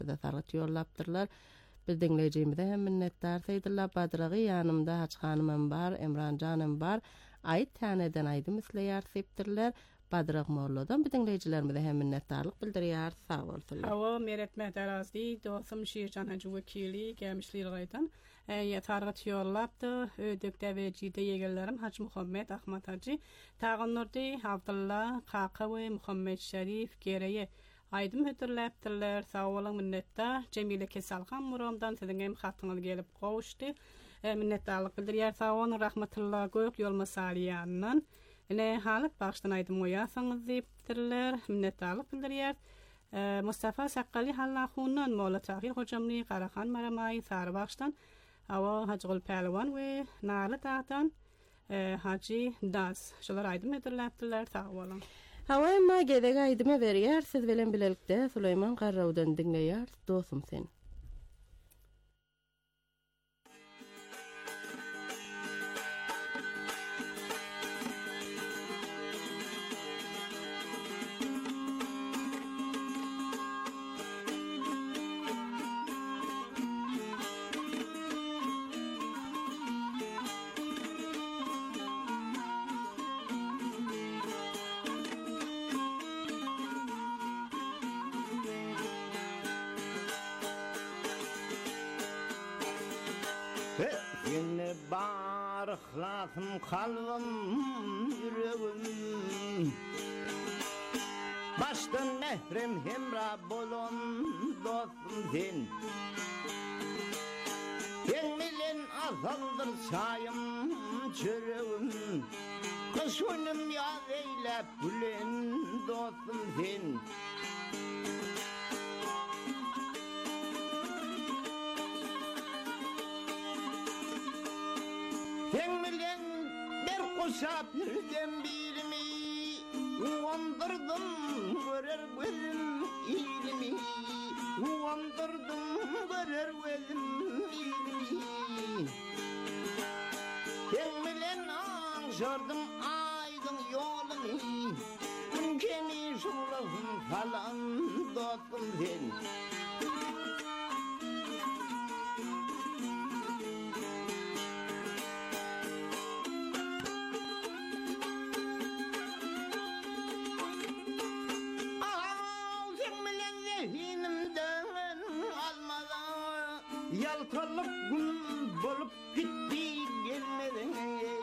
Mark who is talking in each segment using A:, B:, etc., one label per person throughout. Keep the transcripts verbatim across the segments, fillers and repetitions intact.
A: bize target yollapdyrlar. Biz dinleyicimize hem minnettar seýdirler. Badragy ýanymda Haçhanymam bar, Emran Janım bar. Aýt taneden aýdym isleýär sepdirler. Badrag Molladan biz dinleyicilerimize hem minnettarlyk bildirýär. Sag bolsunlar.
B: Hawa meretme darazdy dostum Şeýcan Hacı Wekili gelmişler gaýtan. Ýa target yollapdy. Ödükde we jide ýegerlerim Hacı Muhammed Ahmat Hacı, Taýgynurdy Abdullah Kaka we Muhammed Şerif Gereye aýdym hötürläpdirler. Sag bolun minnettar. Cemile Kesalhan muramdan siziň hem hatyňyz gelip gowuşdy. Minnettarlyk bildirýär. Sag bolun rahmatullah göp ýolma salýandan. Ne halat baştan aýdym oýasaňyz diýipdirler. Minnetdarlyk bildirýär. E, Mustafa Saqqali Hallahundan Molla Tahir hocamly Qarahan Maramay Sary baştan awa Hacıgul Pehliwan we Nalı Dağdan e, Hacı Daz. Şolar aýdym hötürläpdirler. Sag bolun.
A: Hawa emma gedeg aýdyma berýär. Siz bilen bilelikde Süleyman Garrawdan dinleýär. Dostum sen.
C: Yine barıklatım kalbim yüreğim Baştan mehrim hemra bolon dostum sen Yenmilen azaldır çayım çöreğim Kış günüm yaz eylep gülen dostum sen Şapirden bilimi Uandırdım görer gözüm ilimi Uandırdım görer gözüm ilimi Sen bilen anşardım aydın yolunu Kemi şulasın falan dostum sen Yalkalık gün bolup gitti gelmeden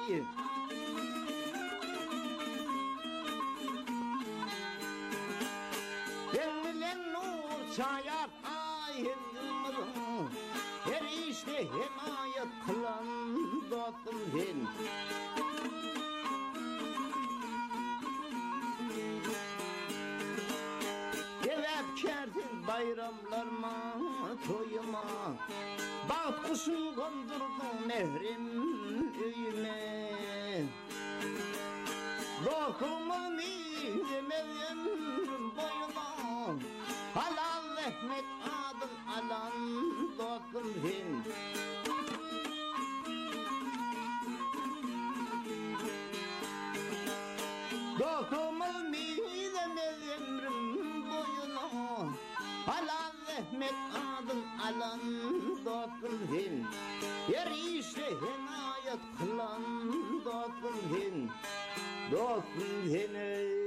C: Ben bilen nur çayar ayın yılmırım Her işte himayet kılan dostum sen Devep kerdin bayramlarıma toyuma Bağıt kuşun kondurdun mehrim öyüme Dokumun izlemeyim boyuma Halal Ahmet adın alan dostum sen Dokumun izlemeyim boyuna Halal Ahmet adın alan dostum sen Yer işte himayet kılan dostum sen Dostum sen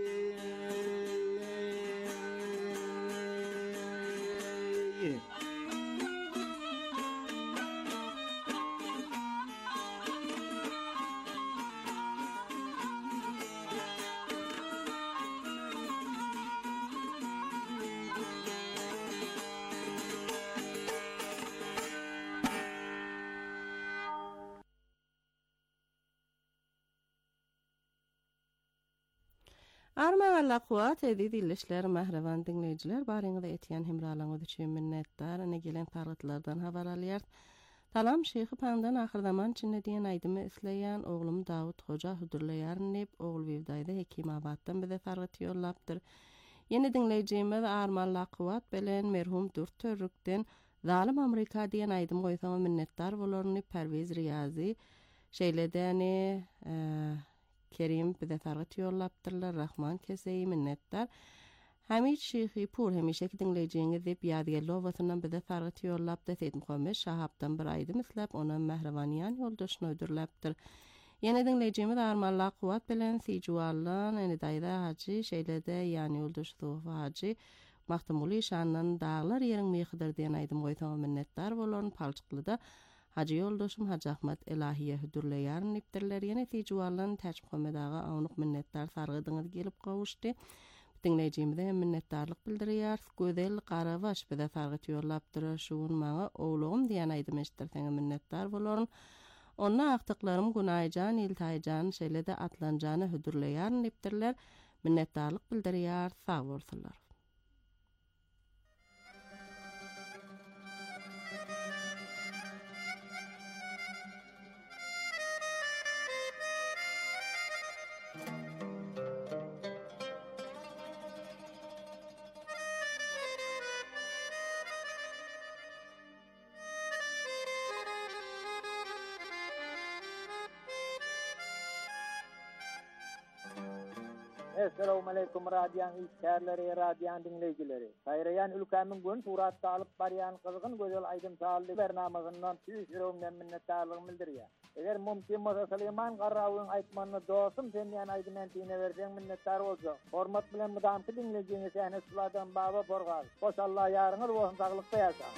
A: Arman Allah kuat edi dilleşler mahrevan dinleyiciler baryňyza etýän hemralaňyz üçin minnetdar. Ene gelen targıtlardan habar alýar. Talam Şeyhi Pandan ahir zaman içinde diýen aýdymy isleýän oglum Dawud Hoca hudurlaýarnyp ogul Wewdaýda Hekimabaddan bize targyt ýollapdyr. Yeni dinleyicimiz Arman Allah kuat bilen merhum dört törrükden zalim Amerika diýen aýdym goýsama minnetdar bolarny Pervez Riyazi şeýledäni eee Kerim bize targıt yollapdyrlar. Rahman keseyi minnettar. Hamid Şeyhi pur hemişeki dinleyeceğiniz dep ýadygerli owatynyň bize targyt ýollap da Seyit Muhammed Şahapdan bir aýdy mislap ona Mährewaniýan ýoldaşyny ödürläpdir. Ýene dinleyeceğimiz armanlak kuwat bilen Sijuallan ene daýda haçy şeýlede ýani ýoldaş Sofa haçy Mahtamuly şanyň dağlar ýeriň meýhidir diýen aýdym goýsaň minnetdar bolan palçyklyda Hacı ýoldaşym Hacı Ahmet Elahiýe hüdürleýärn ipdirler. Ýene Sijuallan Täç Muhammed aga awnyk minnetdar sargydyňyz gelip gowuşdy. Dinleyeceğimde hem minnetdarlık bildirýär. Gözel Garabaş bize sargyt ýollapdyr. Şuň maňa oglugum diýen aýdym eşitdirseň minnetdar bolaryn. Onna aktyklarymy Gunaýjan, İltaýjan şeýlede atlanjany hüdürleýärn ipdirler. Minnetdarlyk bildirýär. Sag bolsunlar.
D: Assalamu alaikum radyan işgärleri, radyan dinleyijileri. Haýryan ülkämiň gün suratda alyp barýan gyzgyn gözel aýdym sağly bernamygynyň tüýsüründen minnetdarlygymy bildirýär. Eger mumkin bolsa Süleyman Garrawyň aýtmanyny dostum sen ýa aýdym tine berseň minnetdar boljak. Hormat bilen mudamky dinleyijiňiz ähli sulardan baba borgal. Hoş Allah ýaryňyz bolsun, saglykda ýaşaň.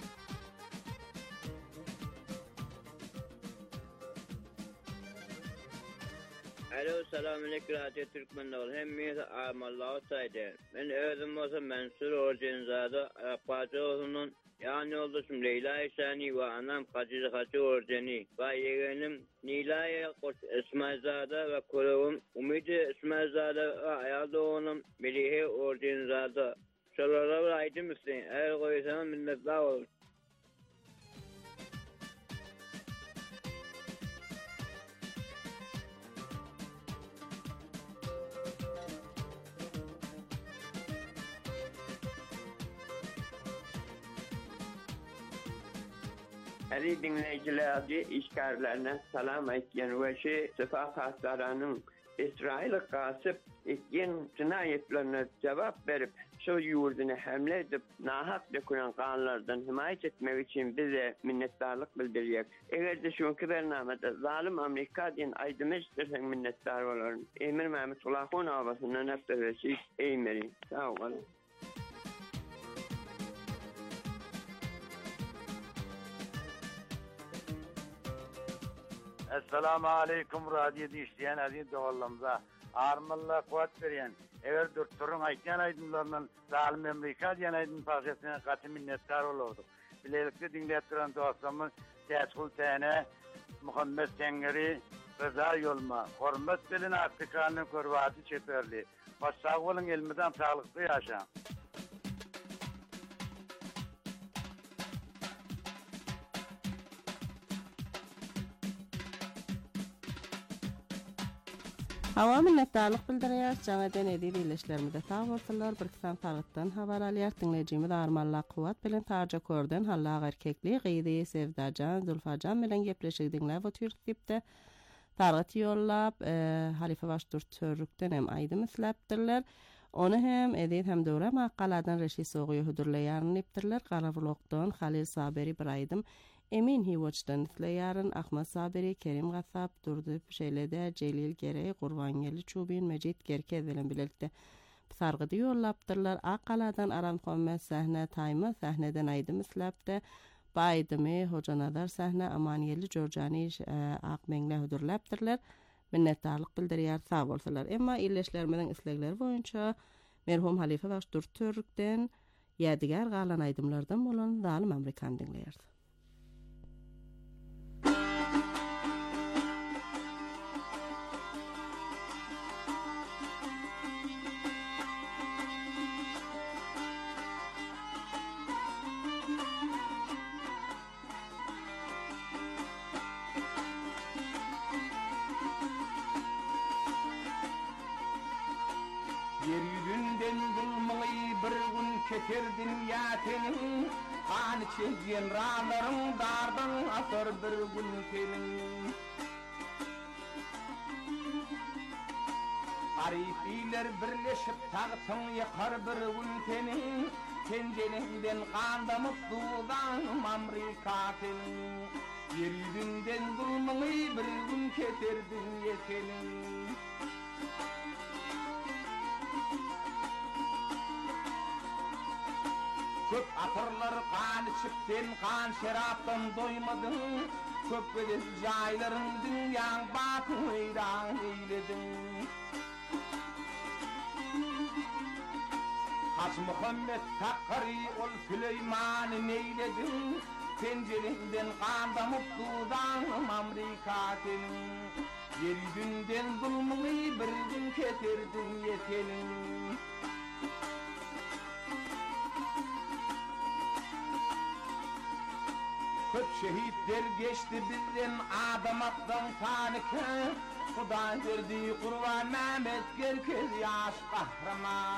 E: Alo, selamun aleyküm Radyo Türkmenler. Hemmiz amallahu saydı. Ben özüm olsa Mansur Orjenzade Akbazoğlu'nun yani oldusum Leyla İsani ve anam Kadir Hacı Orjeni ve yeğenim Nilay İsmailzade ve kulağım Umidi İsmailzade ve ayalda oğlum Melihe Orjenzade. Şolara aydım üstüne. Eğer koysanız minnetler olur. Ali dinleyicileri işgärlerine salam aýtýan we şu Sefa Hasaranyň İsrail gasyp etýän cinayetlerine cevap berip şu ýurduny hemle edip nahak dökülen kanlardan himayet etmek için bize minnetdarlık bildirýär. Eger de şonky bernamada zalim Amerika diýen aýdym eşitdirseň minnetdar bolaryn. Emir Mehmet Ulahon awasynyň näpderçi Eymeri. Sağ olun.
F: Assalamu alaikum radyo dişleyen aziz doğallamıza. Armalla kuvat berýän. Eger dörtürün aýtýan aýdymlarynyň zalim Amerika diýen aýdym paşasyna gaty minnetdar bolardyk. Bilelikde dinläp duran dostlarymyz Täçgul täne, Muhammed Tengeri, Rıza Yolma, hormat bilen Afrikanyň görwadi çeperli. Başsag bolun elmeden sağlykly ýaşaň.
A: Hawa minnetdarlyk bildirýär. Jaňadan edip ileşlerimizde sag bolsunlar. Bir kısam tarygtdan habar alýar. Dinlejimiz armanlak kuwat bilen tarja körden halla erkekli Gyýdy Sevdajan, Zulfajan bilen gepleşigdiňler we türkipde targyt ýollap, Halife başdur törrükden hem aýdym isläpdirler. Onu hem edip hem döwre makaladan reşi soğuyu hüdürleýärni ipdirler. Garawlokdan Halil Saberi bir aýdym Emin Hiwoçdan isleýärn Ahmet Saberi, Kerim Gassap, Durdup şeýlede Celil Gerey, Gurbangeli Çubin, Mejit Gerke bilen bilelikde sargydy ýollapdyrlar. Aqaladan Aram Muhammed sähne taýmy sähneden aýdym isläpdi. Baýdymy Hojanadar sähne Amaniyeli Jorjani Aqmeňle hüdürläpdirler. Minnetdarlyk bildirýär, sag bolsunlar. Emma illeşlerimizden islegleri boýunça merhum Halife Başdur Törrükden ýadigar galan aýdymlardan bolan zalim Amerikan dinleýär.
G: Yeryüzünden bulmayı bir gün keterdin yatenin, kanı çekgen rağların dardan asır bir gün senin. Arifiler birleşip tağıtın yakar bir gün senin, pencerenden kandamıp doğudan Amerika senin. Yeryüzünden zulmünü bir gün keterdin yetenin. Köp atırlar kan içip sen kan şeraptan doymadın. Köp bedel jayların dünyan batın heyran eyledin. Haç Muhammed Takkari ol Süleyman'ı neyledin. Pencerenden kandamıp doğudan Amerika senin. Yeryüzünden zulmünü bir gün keterdin yetenin. Köp şehitler geçti bizden adamattan tanıkı. Kudan verdiği kurban Mehmet Gerkez yaş kahraman.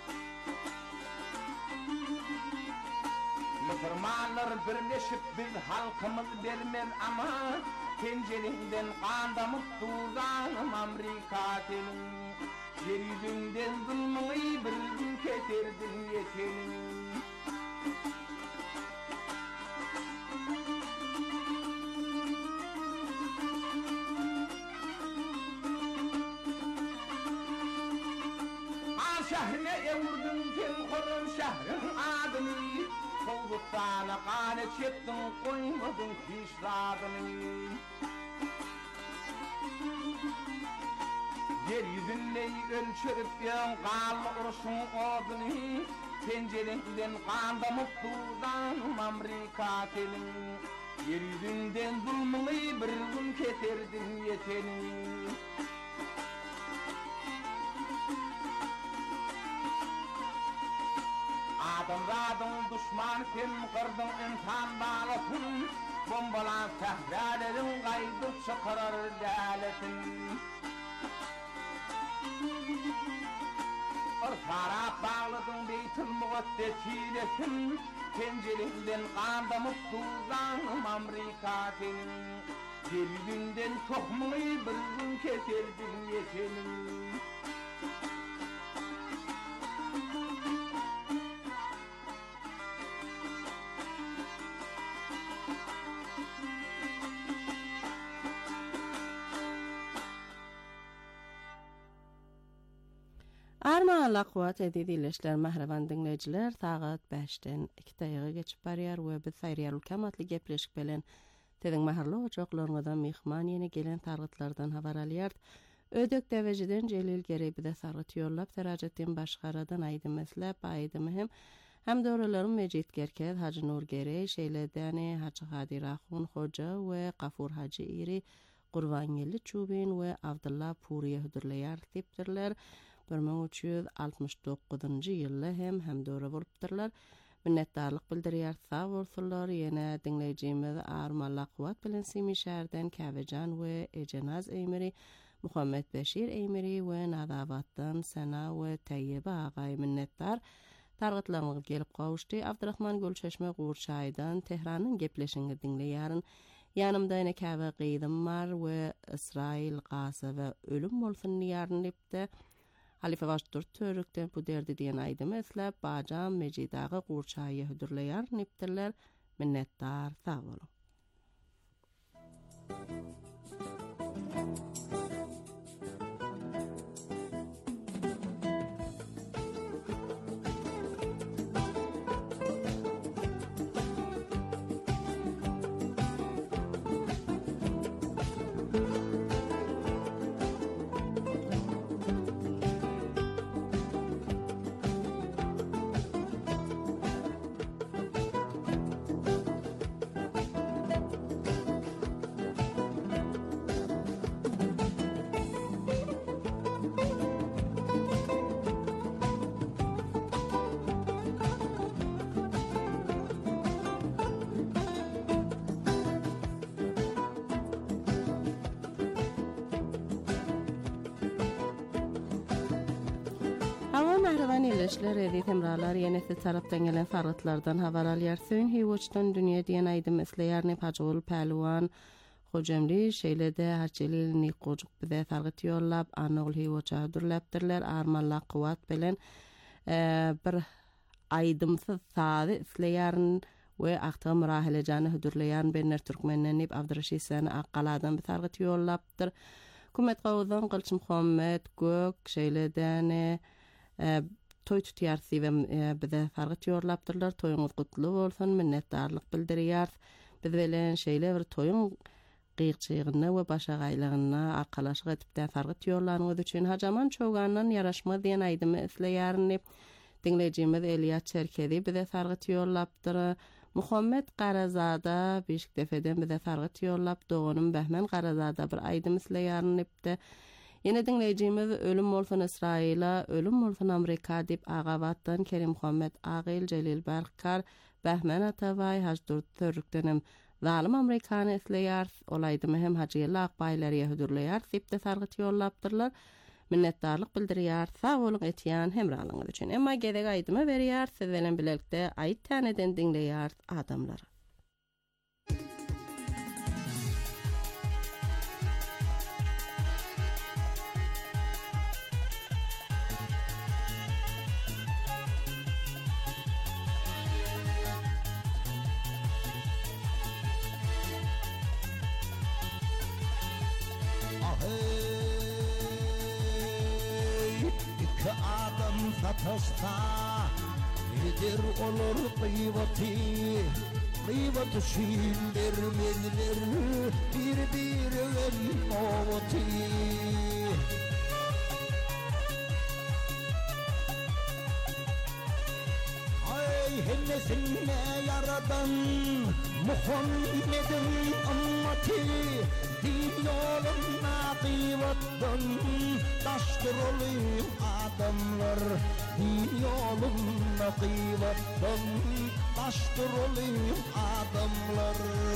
G: Müslümanlar birleşip biz halkımız vermez ama pencerenden kandamıp doğudan Amerika senin. Yeryüzünden zulmünü bir gün keterdin yetenin. Şehrine evurdun sen korun şehrin adını. Kovduktan kanı çektin koymadın kişradını. Yeryüzünde ölçürüp yan kanlı uruşun odunu. Pencerenden kandamıp doğudan Amerika senin. Yeryüzünden zulmünü bir gün keterdin yetenin. Adamzadın düşman sen kırdın insan bağlasın. Bombalan sehralerin kaydı çıkarır laletin. Irsara bağladın beytül muqaddes hilesin. Pencerenden kandamıp doğudan Amerika senin. Yeryüzünden tohmunu bir gün keterdin yetenin.
A: Armağanla kuvat edilişler mahravan dinleyiciler saat beşten iki daqiqa geçip barýar we biz saýryar ulkamatly gepleşip bilen tediň maharly oçaklaryndan mehman ýene gelen targytlardan habar alýar. Ödök dewejiden Jelil Gerebide sargyt ýollap serajatdan başgaradan aýdy meslep aýdy hem hem döwrelerin Mejit Gerkez, Hacı Nur Gerey, Şeýledäni, Hacı Hadir Ahun Hoca we Gafur Hacı Iri, Gurbanýeli Çubin we Abdullah Puriye hüdürleýär tipdirler. bir ming üç ýüz altymyş dokuzunjy ýylda hem hem döwre bolupdyrlar. Minnetdarlyk bildirýär sag bolsunlar. Ýene dinleýijimiz Armalla Kuwat bilen Simi şäherden Käwejan we Ejenaz Eýmeri, Muhammed Beşir Eýmeri we Nadabatdan Sana we Tayyeba agay minnetdar. Targytlaryňyz gelip gawuşdy. Abdurrahman Gölçeşme Gurçaýdan Tehranyň gepleşiňi dinleýärin. Ýanymda ene Käwe Gydym bar we Israil Gaza we ölüm bolsun ýaryn dipde. Halife Başdur törükden bu derdi diyen aýdy meslep Bajam Mejidagy Gurçaýy hüdürleýär nipdirler. Minnetdar sag bolun. Mahravan illeşler edip hemralar yenesi taraftan gelen sarıtlardan haber alýar. Söň hiwoçdan dünýä diýen aýdy mesleýärni Pajol Pälwan hojamly şeýlede harçelini gojuk bize targyt ýollap anol hiwo çadurlapdyrlar armalla qowat bilen bir aýdymsyz sady isleýärn we akta murahilejany hudurlayan Benner Türkmenlenip Abdurraşid Sani Akkaladan bir targyt ýollapdyr. Kumet gowdan Gylçy Muhammed Gök şeýledäne toy tutýarsy we bize targyt ýollapdyrlar. Toýuňyz gutly bolsun, minnetdarlyk bildirýär. Biz bilen şeýle bir toýuň gygçygyna we başagaýlygyna arkalaşyk etipden targyt ýollanyňyz üçin hajaman çogandan ýaraşma diýen aýdymy isleýärni dinlejimiz Eliýat Çerkezi bize targyt ýollapdyr. Muhammed Qarazada beş defeden bize targyt ýollap doganym Behmen Qarazada bir aýdym isleýärnipdi. Ýene dinlejimiz ölüm bolsun İsraila, ölüm bolsun Amerika diýip agabatdan Kerim Muhammed Agil, Celil Berkar, Behmen Atavay, Hajdur Törükdenim zalim Amerikany isleýär, olaýdymy hem hajyla akbaýlary hudurlaýar diýip targyt ýollapdyrlar. Minnetdarlyk bildirýär. Sag bolun etýän hemralyňyz üçin. Emma gedek aýdyma berýär, siz bilen bilelikde aýt täneden dinleýär adamlar.
H: Satışta nedir olur kıyvati, kıyvatı şiirler menler bir bir ön ovati. Ay hennesine yaradan Muhammed'in ümmeti, din yoluna kıyvattan taştır olayım adamlar. Din yoluna kıyvattan taştır olayım adamlar.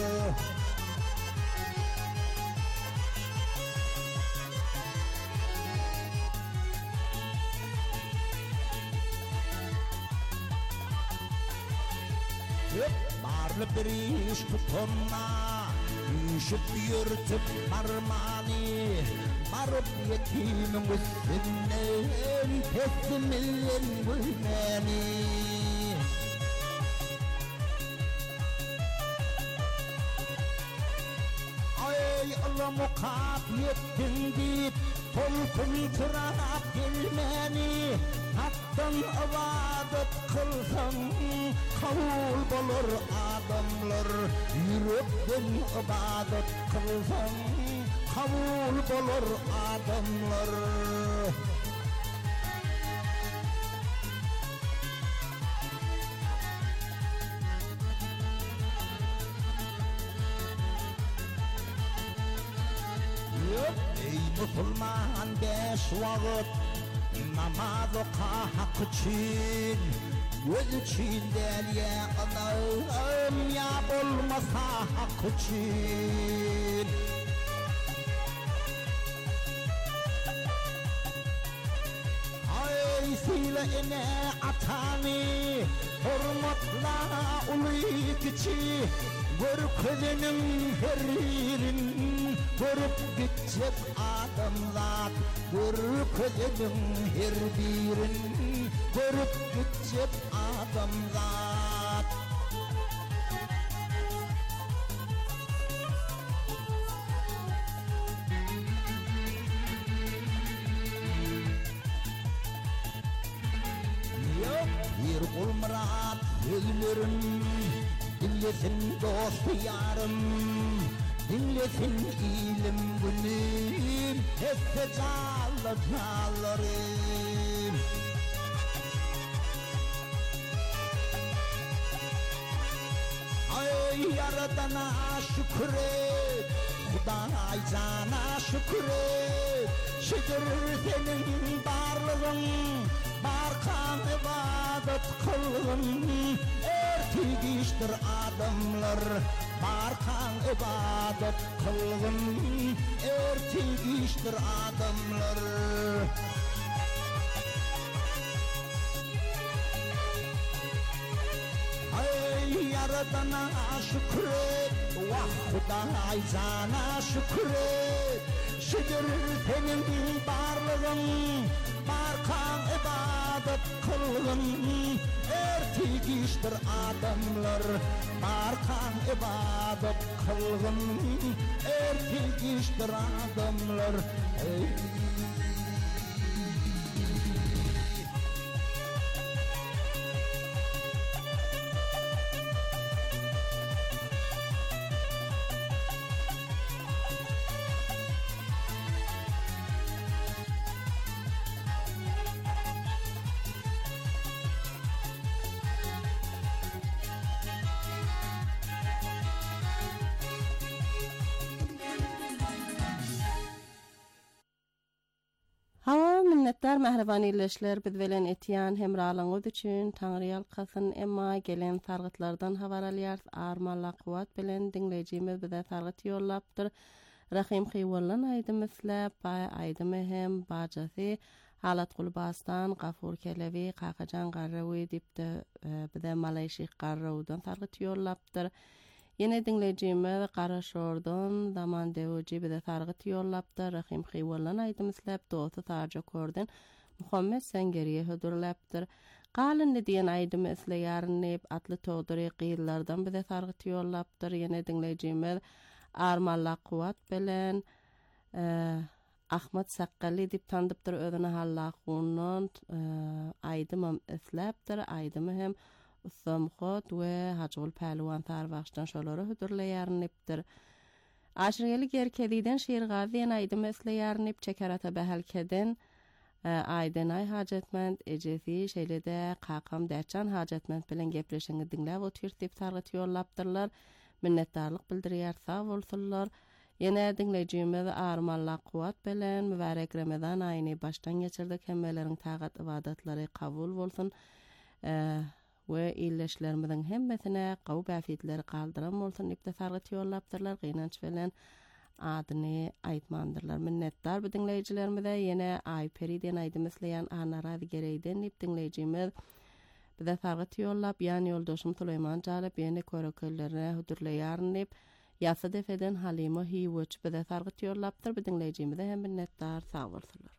H: Barlı bir iş tutunma, düşüp yürütüp parmağını, barıp yetimin üstünden teslimilin gülmeni. Ay Allah mukabiyetin deyip tolkun tırap gelmeni, haktan ibadet kılsan kabul bolur adamlar. Yürekten ibadet kılsan kabul bolur adamlar. Ey Müslüman beş vakit namaz oka hak için, göz için del ya Allah'ım ya olmasa hak için. Ay sile ene atani, hurmatla uluyuk içi, gör közünün her yerin, görüp gidecek adamlar. Gör közünün her birin, görüp gidecek adamlar. Yok bir kul murat sözlerin, dinlesin dost yarım, dinlesin ilim gülüm, hesse canlı canlarım. Ay yaradana şükret, Huday sana şükret, şükür senin varlığın, barkan ibadet kılgın, ertigiştir adamlar. Barkan ibadet kılgın, ertigiştir adamlar. Hey yaradana şükret, vah Huday sana şükret. Şükür senin barlığın, barkan ibadet kılgın. Ertigiştir adamlar, barkan ibadet kılgın. Ertigiştir adamlar. Hey.
A: Minnettar mehriban illeşler biz bilen etýän hemralığınız üçin Taňryýal kasyn emma gelen targytlardan habar alýar. Armalla kuwat bilen dinleýijimiz bize targyt ýollapdyr. Rahim Qiwallan aýdym isläp, aýdym hem bajasy Halat Gulbastan, Gafur Kelevi, Qaqajan Garrawy diýipdi. Bize Malayşy Garrawdan targyt ýollapdyr. Yine dinleýijimiz Garaşordan Zaman Dewji bize targyt ýollapdy. Rahim Qiwallan aýdym isläp, dostu tarja kördün. Muhammed Sengeriye hödürläpdir. Galyn diýen aýdym isleýärni atly togdury gyllardan bize targyt ýollapdyr. Yine dinleýijimiz Armalla Kuwat bilen Ahmet Saqqali diýip tandypdyr özüni hallaqundan aýdym isläpdir. Aýdym hem Samxot we Hacul Pehliwan tarwaşdan şolary hödürleýärnipdir. Aşyrgely Gerkediden Şeýirgazy aýdym isleýärnip çekerata behelkeden Aýdanay hajatmand ejesi şeýlede Qaqam Däçan hajatmand bilen gepleşiňi dinläp oturýar targyt ýollapdyrlar. Minnetdarlyk bildirýär, sag bolsunlar. Ýene dinleýijimiz Armalla Kuwat bilen mübarek Ramazan aýyny başdan geçirdik. Hemmeleriň tagat ibadatlary kabul bolsun. We illeşlerimiziň hemmesine gawp afetleri galdyran bolsun diýip targyt ýollapdyrlar. Gynanç bilen adyny aýtmandyrlar. Minnetdar bu dinleýijilerimize. Ýene Aýperi diýen aýdym isleýän Anarazy Gereýden diýip dinleýijimiz bize targyt ýollap, ýani ýoldaşym Süleyman Jalap ýene körekellerine hödürleýärnip, ýasa defeden Halima Hiwç bize targyt ýollapdyr. Bu dinleýijimize hem minnetdar, sag bolsunlar.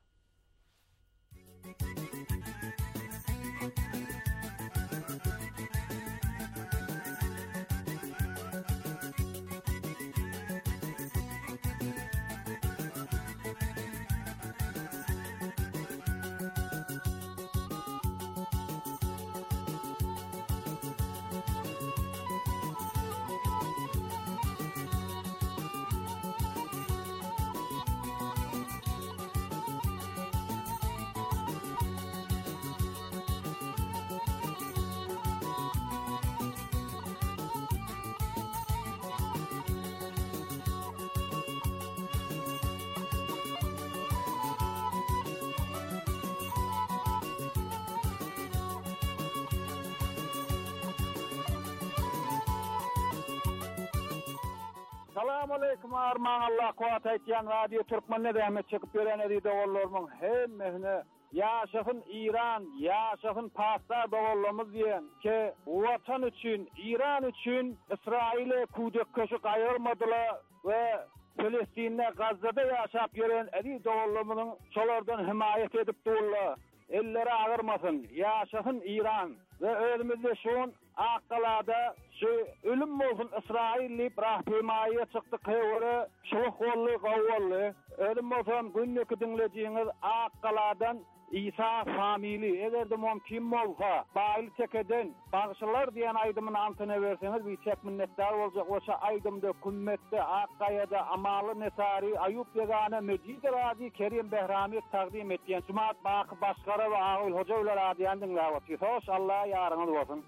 F: Assalamu alaikum arman Allah kuwat aýtýan Radio Türkmenle rahmet çekip beren edi dogollarymyň hemmesine ýaşasyn İran, ýaşasyn Pakistan dogollarymyz diýen ki watan üçin, İran üçin İsrail'e kudekkeşi gaýyrmadylar we Filistin'de Gazze'de ýaşap ýören edi dogollarymyň şolardan himayet edip durlar. Elleri ağırmasın, ýaşasyn İran ve özümizde şoň Akkалада şu ölüm bolsun İsrailli rahpemaýa çykdy kewre şoň golly gowally ölüm bolsun günneki dinlejiňiz Akkaladan İsa famili egerde mümkin bolsa baýly tekeden bagşylar diýen aýdymyny antyna berseňiz bir çek minnetdar boljak. Oşa aýdymda kümmetde Akkaýada amaly nesari Aýup ýagana Mejid Razi Kerim Behrami taqdim etýän Jumaat baky başgara we Agyl hojalar adyan dinläp oturýar. Allah ýaryňyz bolsun.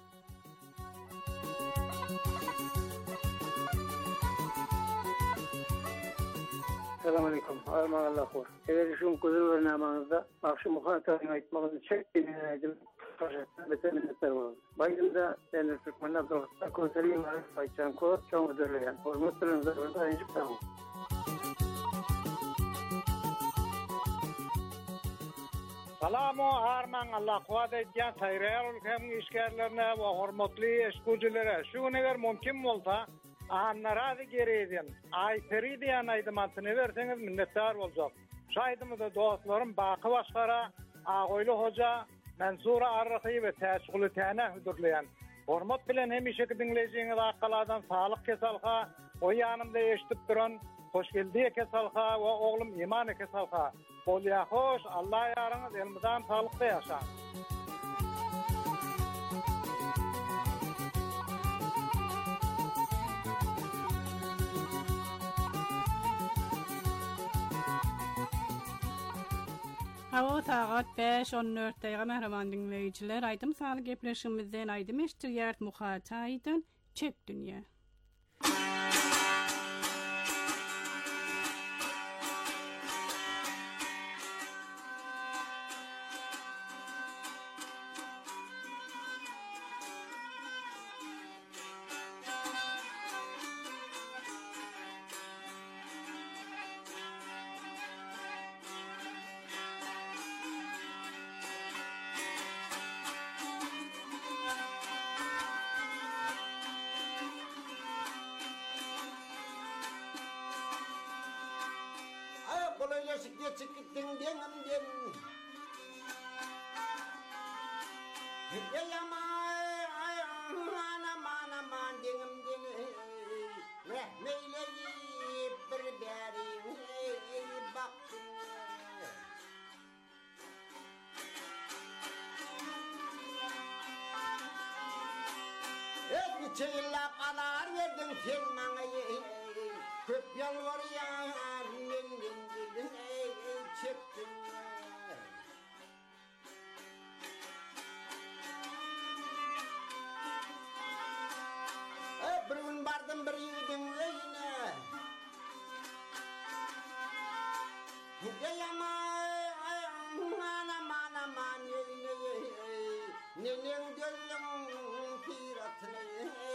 I: Assalamu alaikum. Arman Allah khor. Eger şun gözü bernamanızda akşy muhatabyn aýtmagyny çekdiňiz aýdym. Betem minnetdar bolan. Baýdymda ene Türkmen Abdullah Konserim aýtjan kor çoň ödürleýän. Hormatlaryňyza aýjyp tamam.
J: Salamu arman Allah kuvat etken sayrayar ülkemin işgərlerine ve hormatlı eskucilere şu neler mümkün olsa anlara gereğidin ayteri diyen aydımantını verseniz minnettar olacak. Şaydımızda dostlarım Bakı Başkara, Ağoylu Hoca, Mansura Arrıqı ve Təşgülü Tənə hüdürleyen. Hormat bilen hemişe dinleyeceğiniz akkalardan sağlık kesalha, o yanımda eşitip duran hoş geldiği kesalha ve oğlum imanı kesalha. Bol ya hoş, Allah yarınız elmizden sağlıkta yaşa.
B: Hava saat beş on dört'te mehriban dinleyiciler. Aydım sağlık gepleşimizden aydım eştiriyert muhataydın çek dünya.
K: Çeyla kadar verdin sen bana köp yalvar yar mendin çektin bir gün bardım bir yudum öyne Geyama anam anam öyne nenem gönlüm piratını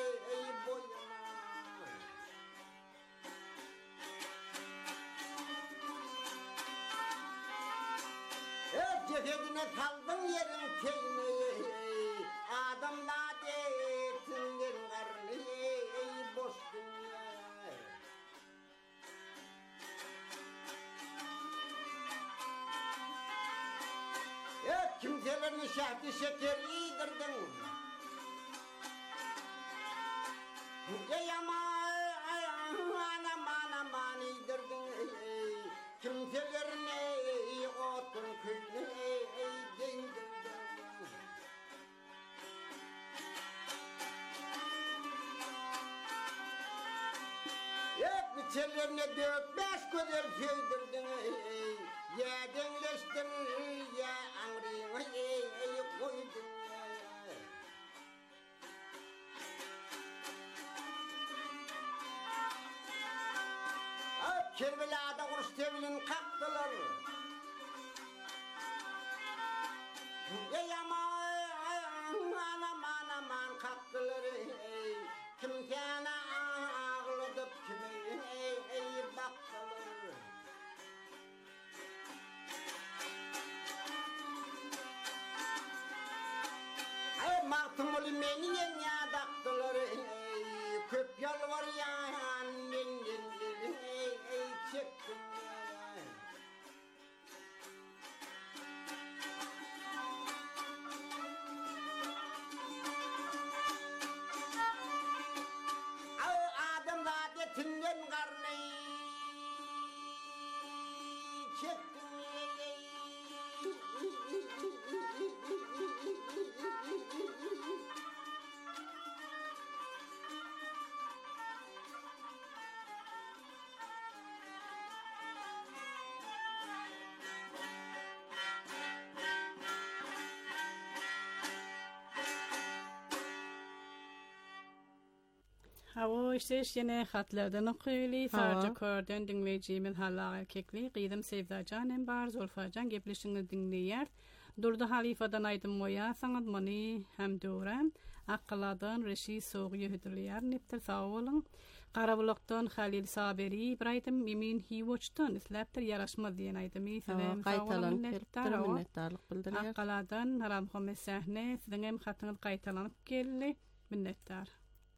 K: Cefedine kaldın yerin keyni Adamla detinlerin karnı boş dünya Hep kimselerini şahti şeker yedirdin Geyama anam anam anam yedirdin Kimselerine otun köyüne değdirdin Hep içerlerine dört beş kadar köydirdin Ya denleştin ya anriyene koydun Kerbela'da kuruş tevilin kalktılar Ey aman anam anam kalktılar Kimsene ağladıp kime baktılar Ay martım olu meni yenge daktılar Köp yalvar yan mendin çektim Adam adetinden karnı çektim
B: Hava işte yine hatlardan okuyuli, sarca körden dinleyicimin halla erkekli, qiydim Sevdacan en bar Zulfacan gepleşini dinleyer. Durdu halifadan aydım moya, sanat mani hem duran. Akkaladan Reşi Soğuyu hüdürlüyer niptir sağ olun. Qarabulaqdan Halil Saberi İbrahim Mimin Hivoç'tan isläpdir yaraşma diyen aydım. Sizem
A: qaytalanıp minnettarlyk bildirýär.
B: Akkaladan Haram Muhammed Sahne sizin hem hatyňyz qaytalanyp geldi. Minnettar.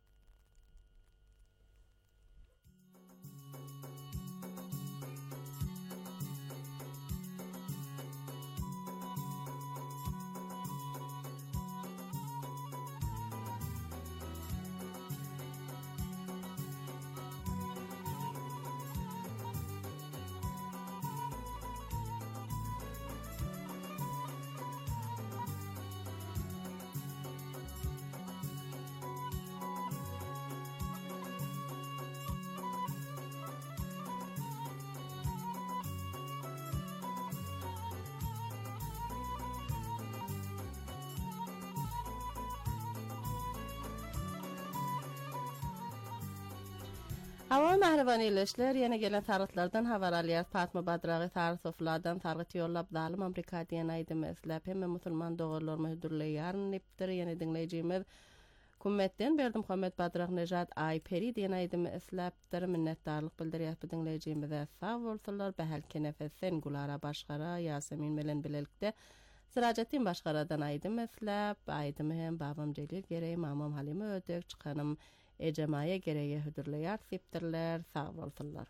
A: Hava mehriban ileşler yine gelen tarıtlardan haber alýar. Fatma Badragy tarıt oflardan tarıt yollap zalim Amerika diýen aýdym esläp hem musulman dogurlar mühdürleýär nipdir ýene dinleýjimiz kummetden berdim Muhammed Badrag Nejat Ayperi diýen aýdym esläpdir minnetdarlyk bildirýär bu dinleýjimize sag bolsunlar behelke nefessen Gulara başgara Yasemin melen bilelikde Sirajettin başgaradan aýdym esläp aýdym hem babam Celil gerek mamam Halime ödek çykanım Ecemaya gereğe hüdürleyer, siptirler, sağ olsunlar.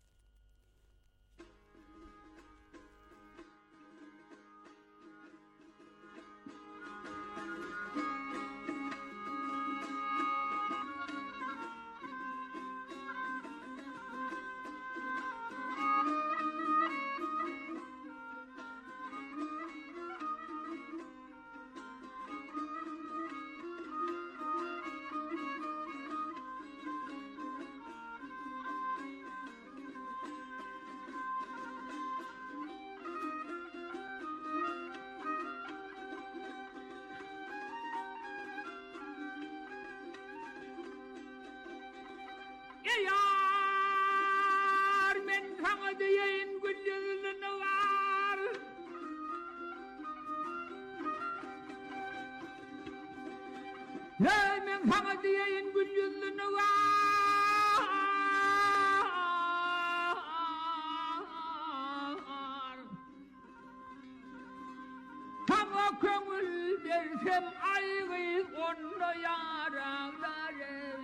L: Yar men sana diyeyim güllülünü var. Yar men sana diyeyim güllülünü var. Sana köngül versem ayrı onu yararlar.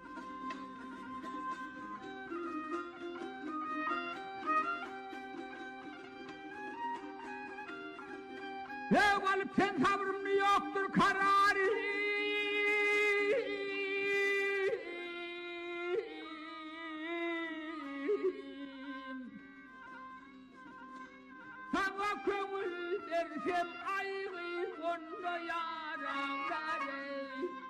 L: Eyvallah sen sabrımlı yoktur kararı. Sana köngül versem ayrı onda yaranları.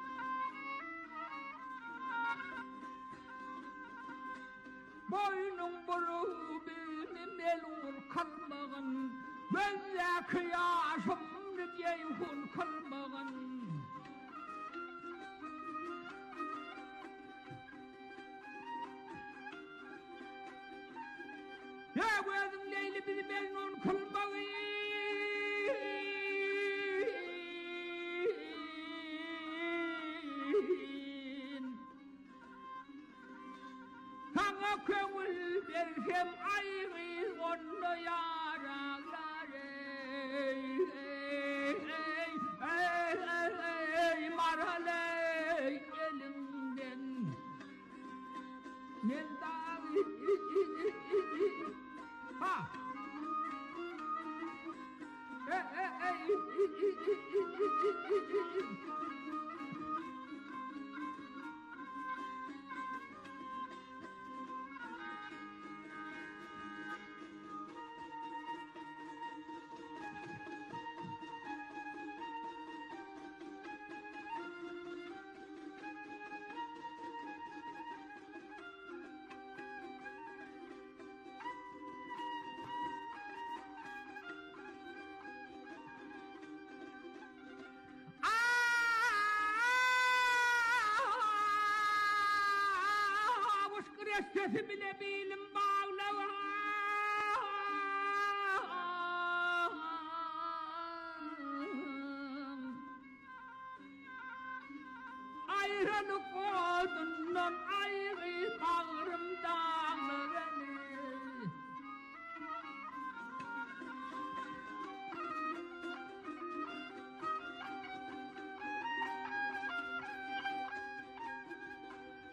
L: Boynum buru benim elur kalmağın. Benle kıyasımlı ceyhun kalmağın. Ya bu yazım Leyli bizi memnun kılmağın. Sana köngül versem ayrı onu yararlar. Marhaley elimden men davi ha Sesi bile bilim bağlava.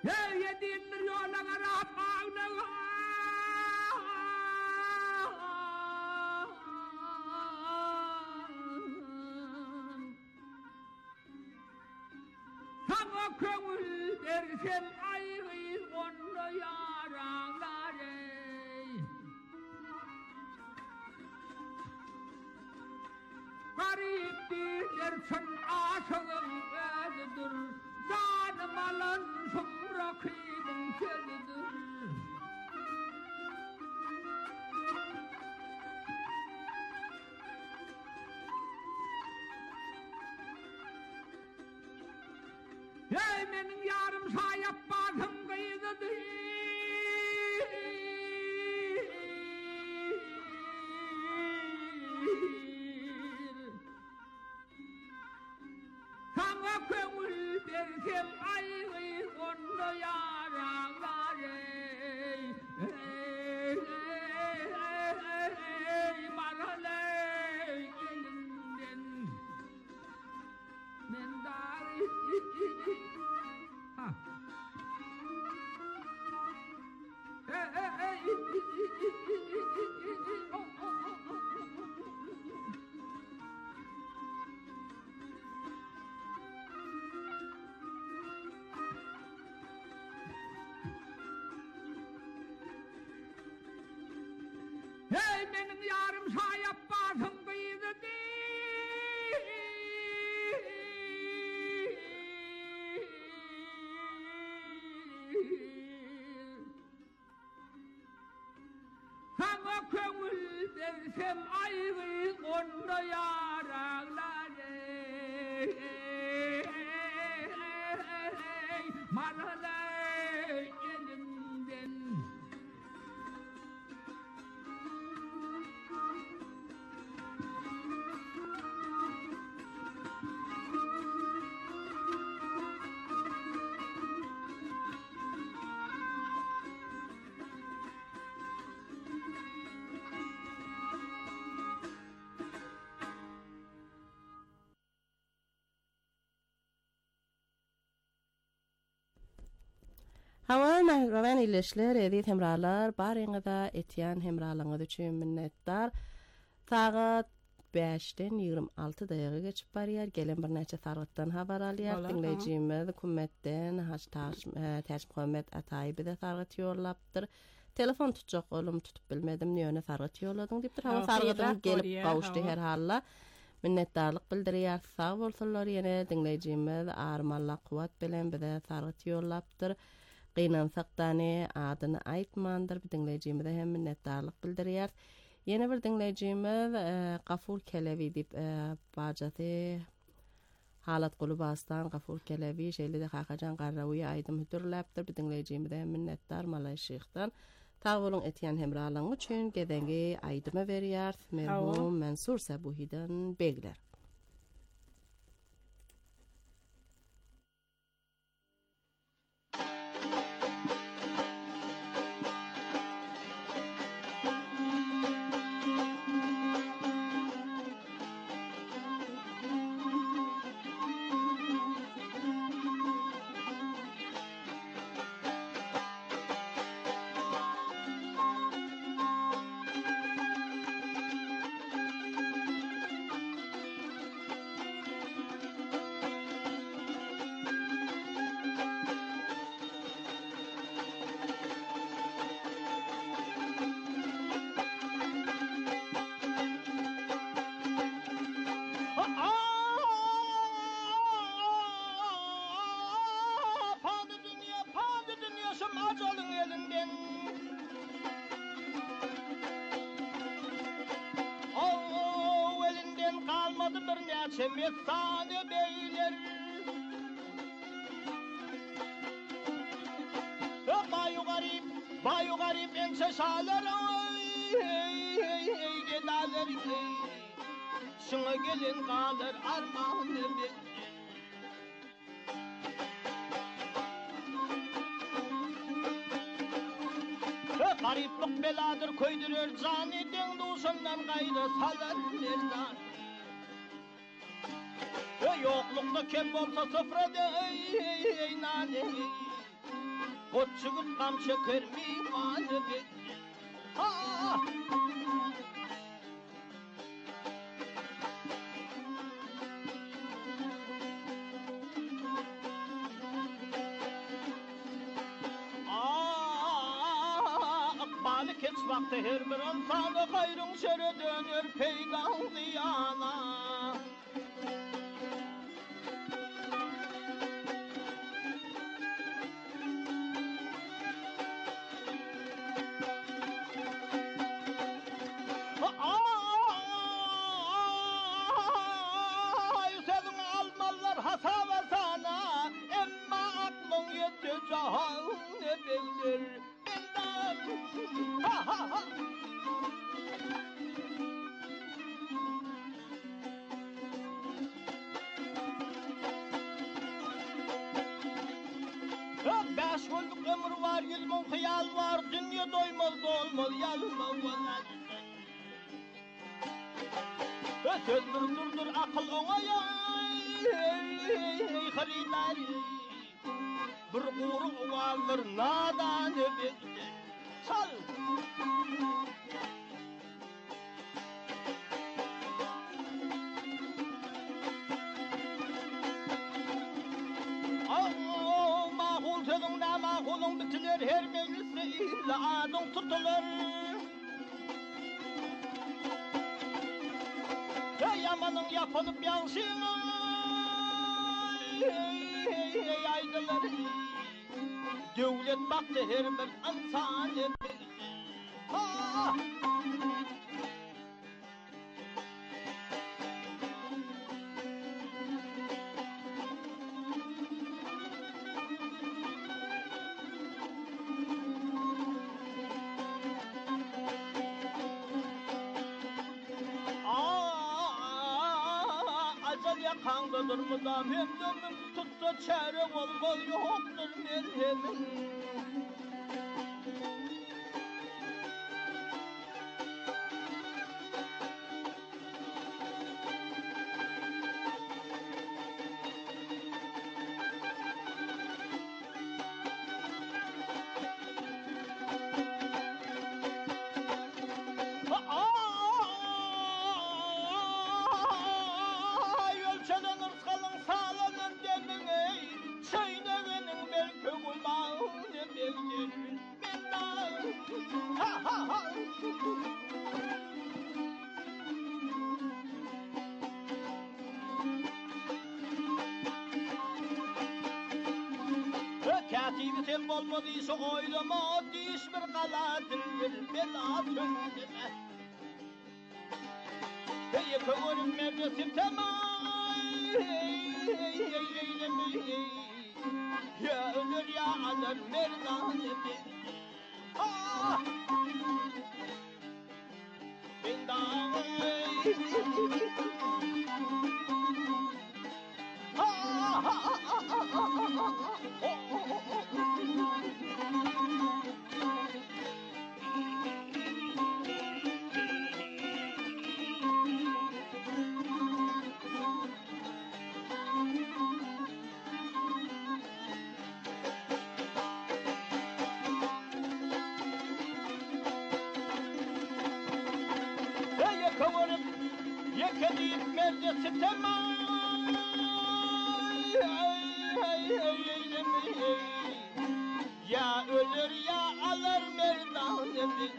L: Hey yedindir yola garap ağlağa. Sana köngül versem ayrı onda yaranlar ey. Garip bilirsin aşığın gözüdür. Canım alan sonra kıybın kedidir. Hey benim yarım sayap bazım kıyıdıdır. Sana kömür versem ayrı onda yaranlar ey. Ey, ey, ey, ey, maraley elinden. Men dari ha. Ey, ey, ey, oh, oh, oh, oh. Hey benim yarım sayap bazım kıydı değil. Sana köngül versem ayrı onda yaranlar ey. Maraley elimden.
A: Hava mehraban ileşler edit hemralar barıngda etyan hemralaňyz üçin minnetdar. Sagat beşden ýygrimi alty daýaga geçip barýar. Gelen bir näçe sargatdan habar alýar. Dinleýijimiz Kumetden hashtag Täş Muhammed Ataýby da sargat ýollapdyr. Telefon tutjak olum tutup bilmedim näme sargat ýolladyň diýipdir. Hawa sargatdan gelip gawuşdy her halla. Minnetdarlyk bildirýär. Sag bolsunlar ýene dinleýijimiz armanla kuwat bilen bize sargat ýollapdyr. Gynansaktany adyny aýtmandyr. Dinleýijimize hem minnetdarlyk bildirýär. Yeni bir dinleyicimiz e, Gafur Kelevi dip e, bajatı halat Gulubastan Gafur Kelevi şeýle de Hakajan Garrawy aýdym hüdürläpdir. Bir dinleyicimiz de minnetdar Malayşyhdan. Sağ bolun etýän hemralaňyz üçin gedengi aýdymy berýär. Merhum Mansur Sabuhidan begler.
M: Mestane beyler Bayu garip, bayu garip ensesalar Gedalar Şuna gelin kalır armağanı bir Gariplik beladır köydürür caniden Duşundan gayrı salar nerdan Yoklukta kim olsa sıfıra de ey ey ey nane Otçugut kamçı kırmi manı bir. Ha! Keç vakti her bir insanı gayrın şere dönür peygan ziyana. Ay senin almalar hasava sana, emma aklın yetti cahan ne bilir. Ha ha ha. Beş günlük ömür var, yılmın hıyal var, dünya doymaz dolmaz, yalma var. Söz dur dur dur, akıl ona yay, haridar. Bir uğru vardır, nadan bir. Çal! Ağ, mahul sözün ne mahulun bitilir, her mecliste illa adın tutulur. Hey yamanın yapılıp yansın, aydılar. Devlet baktı her bir ansanı. Ha! Acel yakandadır mıdam hem dönüm tutsa çare olmaz yoktur merhemin. Katibi sen olmadıysa oylama, diş bir kaladın bir bela söndüme. Hey kıvırım mevresim temay, eylemi. Ya ölür ya alır merdanemi. Ah! Ben dağım. Ha ha ha ha ha. Kavarıp yekedip meclisi temay, ya ölür ya alır merdanemi.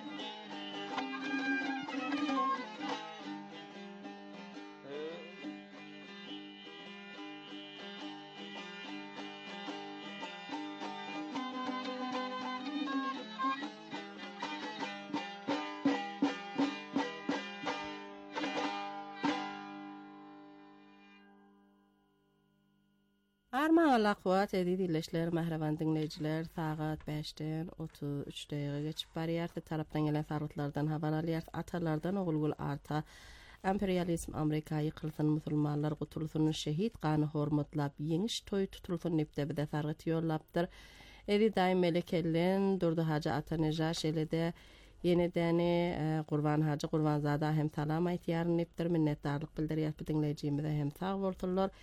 A: Arma Allah kuat edid illeşler mahravan dinleyiciler saat beşten otuz üç daqiqa geçip bariyartı taraftan gelen farıtlardan haber alıyar atalardan oğulgul arta emperyalizm Amerika'yı kılsın musulmanlar kutulsunun şehit kanı hormatlap yeniş toy tutulsun neptebide farıt yollaptır. Edi daim melekellen durdu hacı ataneja şelede yenideni e, Kurban Hacı Kurbanzada hem salam aytiyarın neptir minnettarlık bildiriyat bu dinleyicimize hem sağ olsunlar.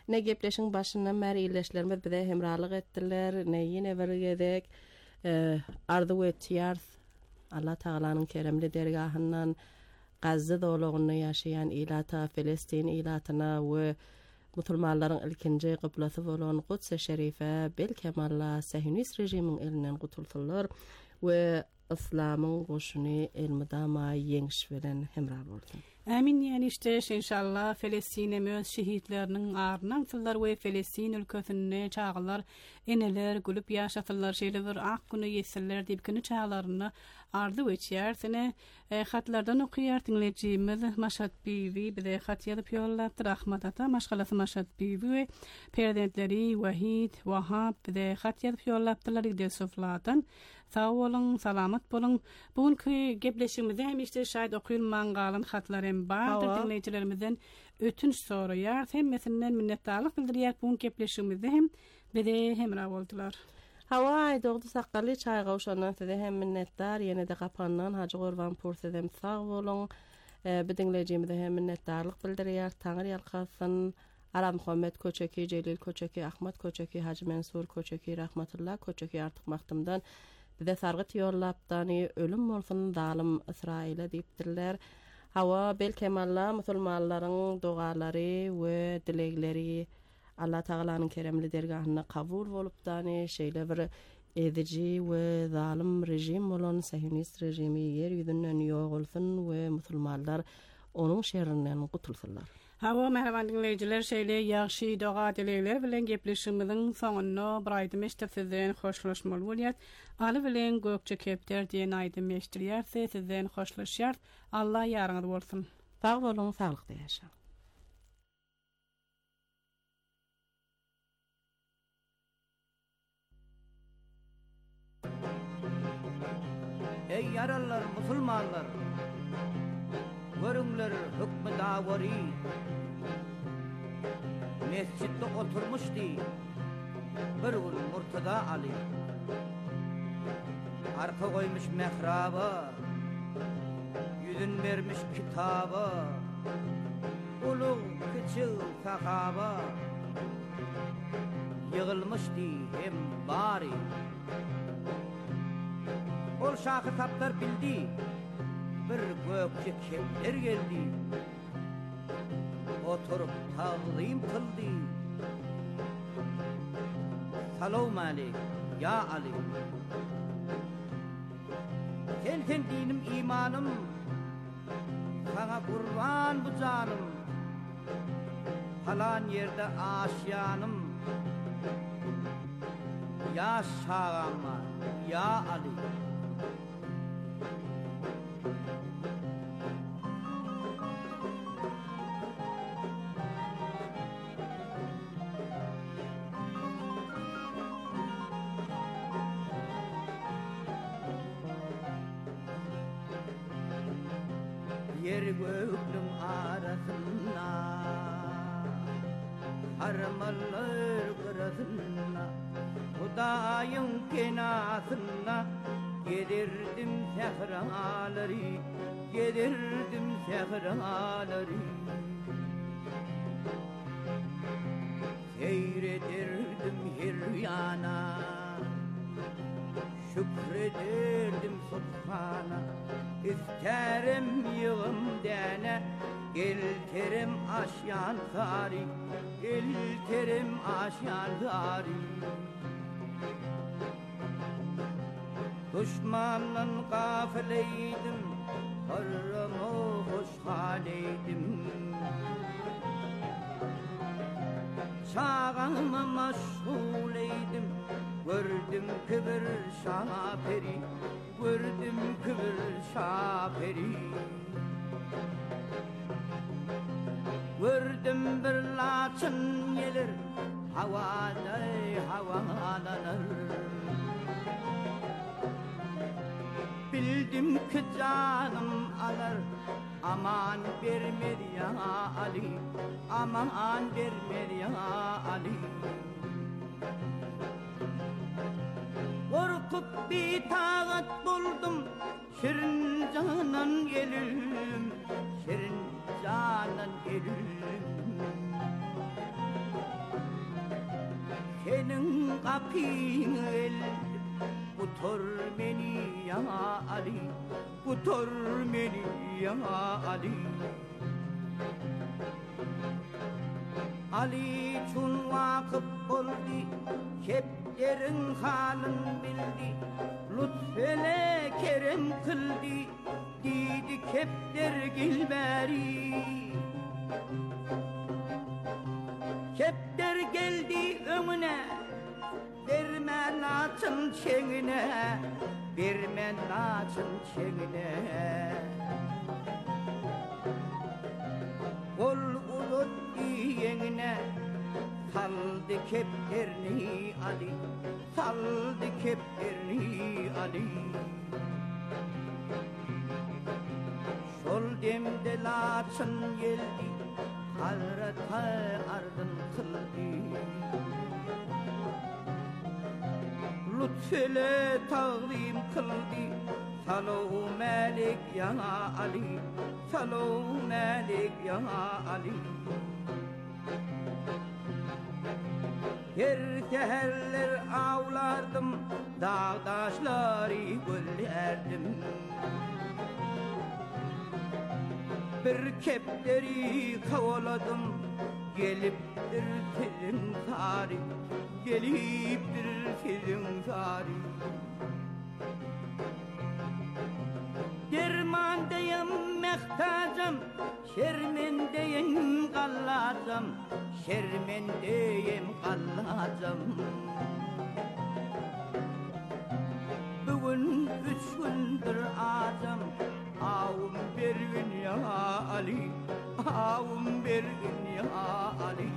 A: Ne gepleşin başından beri iyileşlerimiz bize hemralık ettiler. Ne yine vergedek e, arzu etiyar Allah Teala'nın keremli dergahından Gazze doluğunu yaşayan ilata Filistin ilatına ve Musulmanların ilkinci kıblası bolan Quds-i Şerife belkemalla Sahiyonist rejimin elinden kurtuldular ve İslam'ın goşunu elmidama yeňiş bilen hemra boldy.
B: Amin yani işte inşallah Filistin'e möz şehitlerinin arnan sıllar ve Filistin ülkösüne çağılar eneler gülüp yaşatırlar şeyle bir ak günü yesiller deyip günü çağlarını ardı geçersine e, hatlardan okuyar dinleyicimiz Maşat Bibi bize hat yazıp yollattı rahmat ata maşgalası Maşat Bibi ve perdentleri Vahid Vahab bize hat yazıp yollattırlar ide sofladan sağ olun salamat bolun bugünkü gepleşimizde hem işte şayet okuyulman galan hatlar hem bardır dinleyicilerimizden ötünç soruyor hem meselen minnettarlık bildiriyor bugün gepleşimizde hem bize hemra oldular.
A: Hava doğdu saqqaly çayga uşandan size hem minnettar yine de kapandan Hacı Gurban Pursedem sağ olun. E, Bidinlejimize hem minnettarlık bildiriyor. Taňyr ýalkasyn Aram Muhammed Köçeki, Celil Köçeki, Ahmet Köçeki, Hacı Mansur Köçeki, Rahmatullah Köçeki artık maktumdan bize sargıt yollapdany ölüm bolsun zalim İsrail'e diýipdirler. Hawa belkemalla musulmanlaryň dualary we dilegleri Allah Teala'nın keremli dergahına kabul bolupdany şeýle bir edici we zalim rejim bolan Sahiyonist rejimi yer ýüzünden ýogulsun we musulmanlar onuň şerrinden gutulsunlar.
B: Hawa merhaban dinleyiciler şeýle ýagşy doga dilegler bilen gepleşimiziň soňuna bir aýdym eşdip sizden hoşlaşmaly bolýar. Aly bilen gökçe kepter diýen aýdym eşdirýärse sizden hoşlaşýar. Allah ýarňyz bolsun.
A: Sag bolun, saglykda ýaşaň.
C: Ey yaralar musulmanlar, görüňler hükmü dawary mesçitde oturmuşdy bir gün Murtada Ali arka koymuş mehraba yüzün vermiş kitaba ulug kiçik sahaba yığılmışdy hem bari ol şahı taptar bildi bir gökçe kepler geldi oturup tazim kıldı Salam aleyk ya Ali sen sen dinim imanım sana kurban bu canım falan yerde aşyanım ya şağama ya Ali yer göklüm arasında harmanlar kırasında Hudayın kenasında yedirdim sehraları yedirdim sehraları seyrederdim her yana şükrederdim subhana isterim yığım dene ilterim aşyan zari ilterim aşyan zari düşmanın gafileydim harramı hoşhaleydim şağanıma maşguleydim gördüm kıvır şaperi gördüm kıvır şaperi gördüm bir laçın gelir havada havalanır bildim ki canım alır aman vermedi ya Ali aman vermedi ya Ali korkup bir tağat buldum şirin canan gelirim şirin canan gelirim senin kapını eldim. Kutur beni ya Ali, kutur beni ya Ali. Ali çun vakıf oldu, keplerin halın bildi. Lütfele kerem kıldı, didi kepler gilberi. Kepler geldi önüne, verme naçın çengine, verme naçın çengine. Kol uzat diyengine, saldı keplerini Ali, saldı keplerini Ali. Şol demde laçın geldi, Hazreti ardın kıldı. Lütfele tağzim kıldı, Salo Melik ya Ali, Salo Melik ya Ali. Her seherler ağlardım, dağdaşları göllerdim. Bir kepleri kovaladım, geliptir sizin tarih, geliptir sizin tarih. Dermandayım mehtacım, şermendeyim kallacım, şermendeyim kallacım. Bugün üç gündür ağacım, ağım bir gün ya Ali, ağım bir gün ya Ali.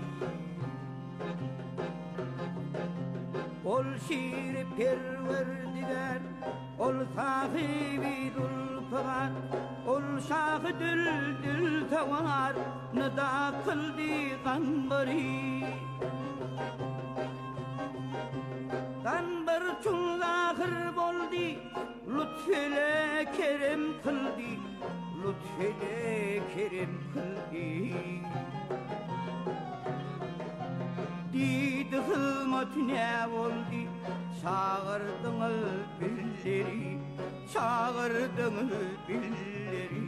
C: Ol şiir perverdigar, ol sahibi dulpıgar, ol şahı düldül tavar, nida kıldı kanbari. Kanbar çun zahir boldi, lütfele kerem kıldı, lütfele kerem kıldı. Didi hılmat ne oldu, çağırdınız billeri, çağırdınız billeri.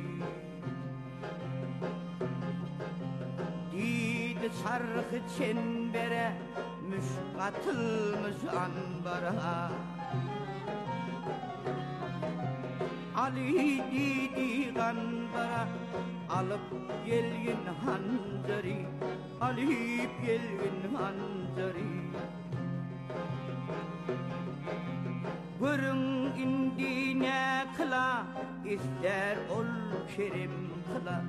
C: Didi sarıkı çembere, müşkatılmış anbara. Ali didi kanbara, alıp gelgin hancari, alıp gelgin hancari. Görün indi ne kıla, ister ol kerim kıla.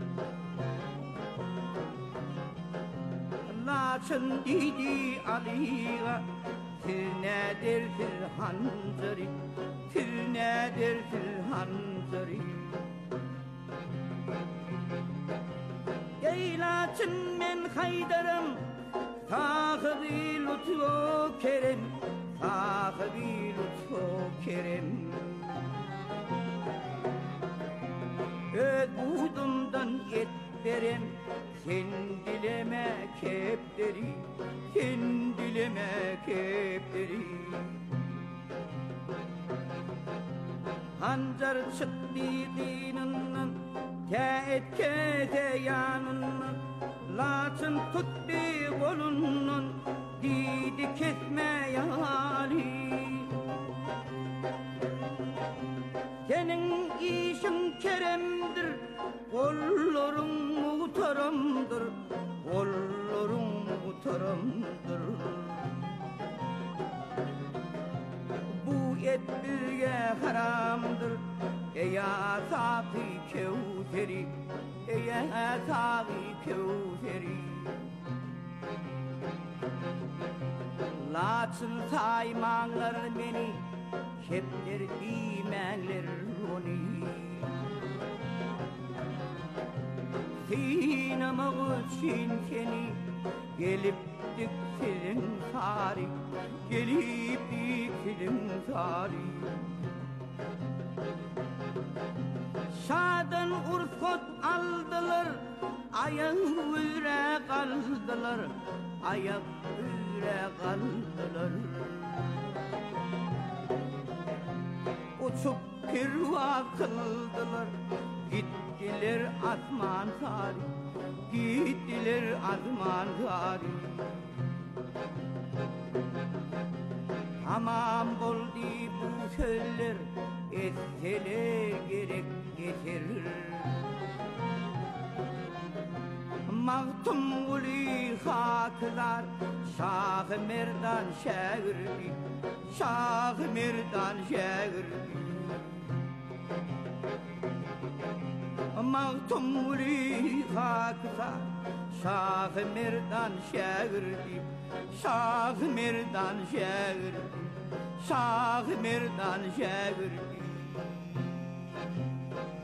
C: Laçın didi Ali'ga, siz ne dersiz hancari, siz ne dersiz hancari. Ey laçın men haydarım, sahibi lütfu kerem, sahibi lütfu kerem. Öz buğdumdan et verem, sen dileme kepleri, sen dileme kepleri. Hancar çıktı dinından, teetke teyanından, laçın tuttu kolundan, didi kesme yali. Senin işin keremdir, kolların muhtaramdır, kolların muhtaramdır. Bu et bilge haramdır, ey asabı kevseri, ey asabı kevseri. Laçın saymanlar beni, kepler dimenler onu. Sinemağı için seni, gelip diktirin tarih, gelip diktirin tarih. Şadan urfot aldılar, ayak üzere kaldılar, ayak üzere ile kaldılar. Uçup perva kıldılar, gittiler asman tarih, gittiler asman tarih. Tamam oldu bu sözler, etseler gerek getirir. Mahtum uli haklar, Şah Merdan şairdi, Şah Merdan şairdi. Mahtum uli haklar, Şah Merdan şairdi, Şah Merdan şairdi, Şah Merdan şairdi.